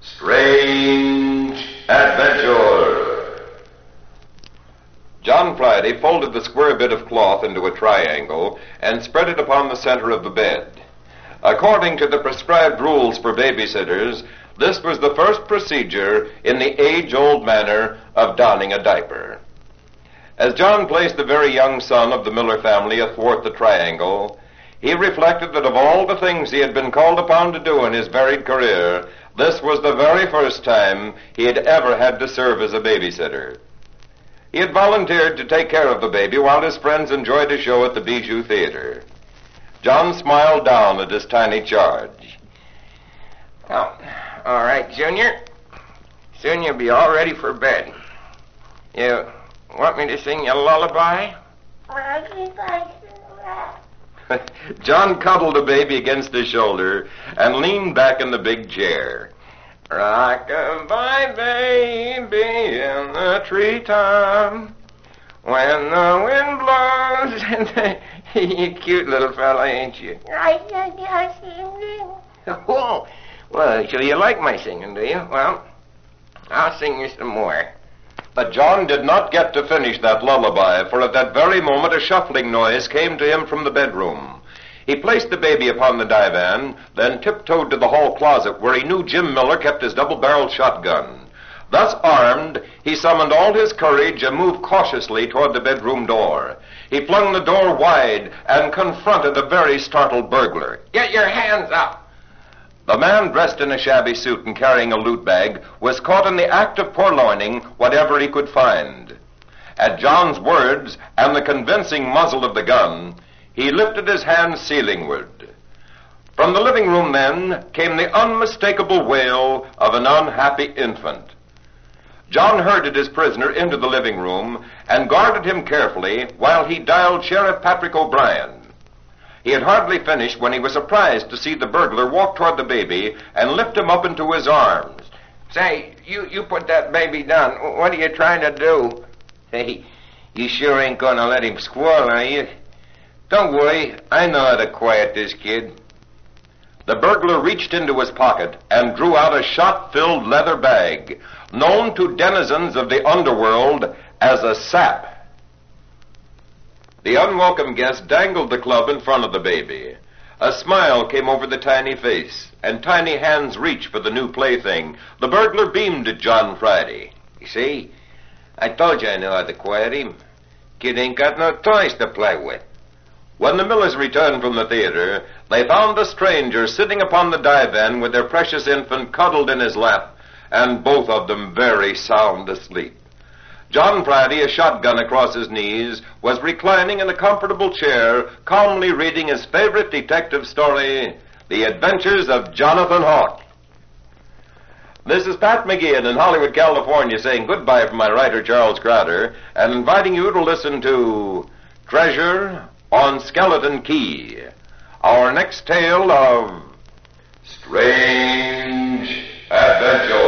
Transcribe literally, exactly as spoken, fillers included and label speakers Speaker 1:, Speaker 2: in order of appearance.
Speaker 1: Strange Adventure. John Friday folded the square bit of cloth into a triangle and spread it upon the center of the bed. According to the prescribed rules for babysitters, this was the first procedure in the age-old manner of donning a diaper. As John placed the very young son of the Miller family athwart the triangle, he reflected that of all the things he had been called upon to do in his varied career, this was the very first time he had ever had to serve as a babysitter. He had volunteered to take care of the baby while his friends enjoyed a show at the Bijou Theater. John smiled down at his tiny charge.
Speaker 2: Oh, all right, Junior. Soon you'll be all ready for bed. You want me to sing you a lullaby?
Speaker 1: John cuddled the baby against his shoulder and leaned back in the big chair.
Speaker 2: Rock-a-bye, baby, in the treetop, when the wind blows. You cute little fella, ain't you? Oh, well, so you like my singing, do you? Well, I'll sing you some more.
Speaker 1: But John did not get to finish that lullaby, for at that very moment a shuffling noise came to him from the bedroom. He placed the baby upon the divan, then tiptoed to the hall closet where he knew Jim Miller kept his double-barreled shotgun. Thus armed, he summoned all his courage and moved cautiously toward the bedroom door. He flung the door wide and confronted a very startled burglar.
Speaker 2: Get your hands up!
Speaker 1: The man, dressed in a shabby suit and carrying a loot bag, was caught in the act of purloining whatever he could find. At John's words and the convincing muzzle of the gun, he lifted his hands ceilingward. From the living room, then, came the unmistakable wail of an unhappy infant. John herded his prisoner into the living room and guarded him carefully while he dialed Sheriff Patrick O'Brien. He had hardly finished when he was surprised to see the burglar walk toward the baby and lift him up into his arms.
Speaker 2: Say, you, you put that baby down. What are you trying to do? Hey, you sure ain't gonna let him squall, are you? Don't worry, I know how to quiet this kid.
Speaker 1: The burglar reached into his pocket and drew out a shot-filled leather bag, known to denizens of the underworld as a sap. The unwelcome guest dangled the club in front of the baby. A smile came over the tiny face, and tiny hands reached for the new plaything. The burglar beamed at John Friday.
Speaker 2: You see, I told you I knew how to quiet him. Kid ain't got no toys to play with.
Speaker 1: When the Millers returned from the theater, they found the stranger sitting upon the divan with their precious infant cuddled in his lap, and both of them very sound asleep. John Friday, a shotgun across his knees, was reclining in a comfortable chair, calmly reading his favorite detective story, The Adventures of Jonathan Hawk. This is Pat McGeehan in Hollywood, California, saying goodbye from my writer, Charles Crowder, and inviting you to listen to Treasure on Skeleton Key, our next tale of Strange Adventure.